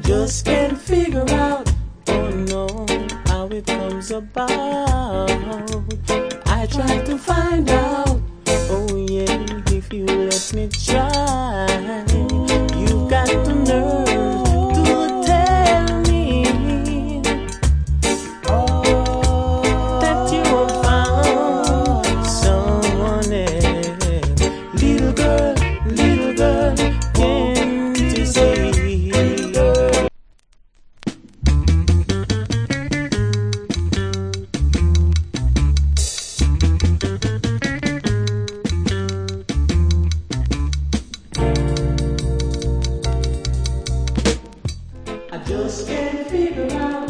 just can't figure out, oh no, how it comes about. I try to find out, oh yeah, if you let me try. You got the nerve to tell me that you have found someone else. Little girl, can't you see? I just can't figure out